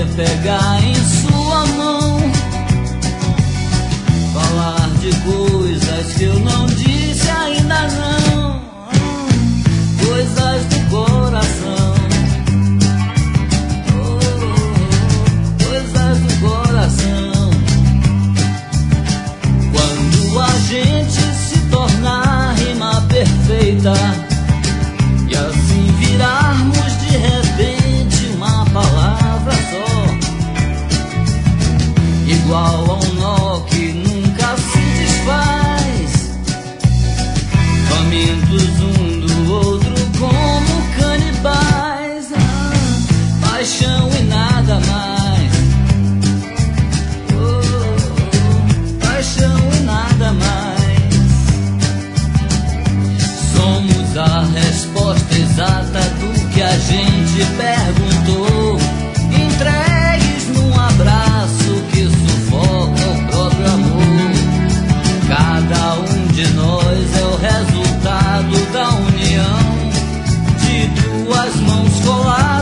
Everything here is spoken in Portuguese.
pegar em sua mão, falar de coisas que eu não disse ainda não, coisas do coração, coisas do coração. Quando a gente se tornar rima perfeita e assim virarmos de repente uma palavra só, igual a um nó que nunca se desfaz, famintos um do outro como canibais, paixão e nada mais, paixão e nada mais. Somos a resposta exata do que a gente perguntou, entregues num abraço que sufoca o próprio amor. Cada um de nós é o resultado da união de duas mãos coladas.